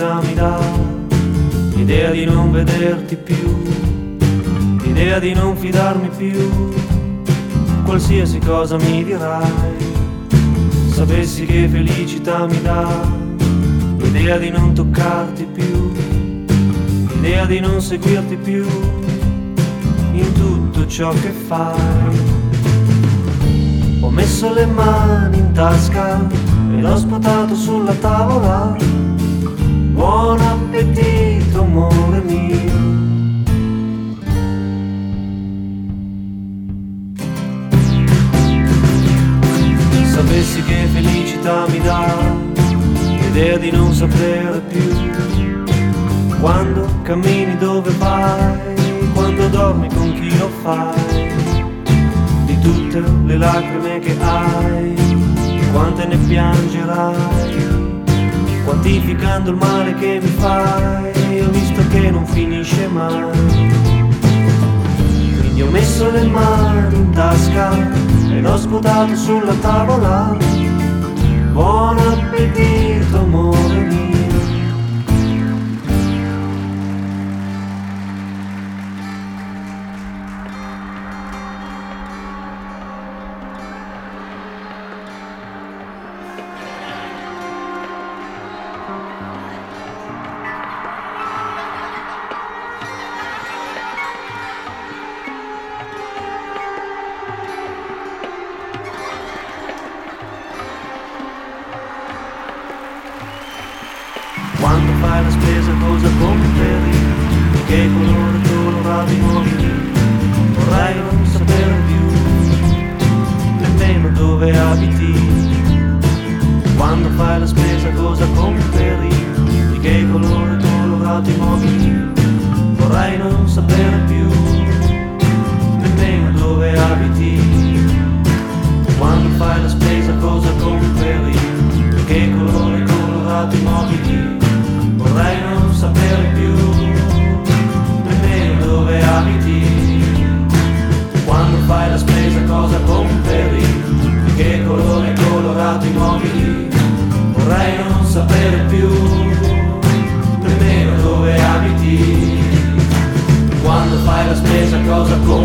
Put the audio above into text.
felicità mi dà l'idea di non vederti più, l'idea di non fidarmi più, qualsiasi cosa mi dirai. Sapessi che felicità mi dà l'idea di non toccarti più, l'idea di non seguirti più in tutto ciò che fai. Ho messo le mani in tasca e l'ho sputato sulla tavola. Buon appetito, amore mio. Sapessi che felicità mi dà l'idea di non sapere più quando cammini, dove vai, quando dormi, con chi lo fai, di tutte le lacrime che hai, quante ne piangerai, quantificando il male che mi fai, ho visto che non finisce mai. Quindi ho messo le mani in tasca e l'ho sputato sulla tavola. Buon appetito, amore mio. Quando fai la spesa cosa compri? Che colore colorati nuovi? Vorrei non sapere più nemmeno dove abiti. Quando fai la spesa cosa compri? Di che colore colorati nuovi? Vorrei non sapere più nemmeno dove abiti. Quando fai la spesa cosa compri? Di che colore colorati nuovi? Vorrei non sapere più nemmeno dove abiti. Quando fai la spesa cosa compri? Di che colore colorati nuovi? Vorrei non sapere più nemmeno dove abiti. Quando fai la spesa cosa compri?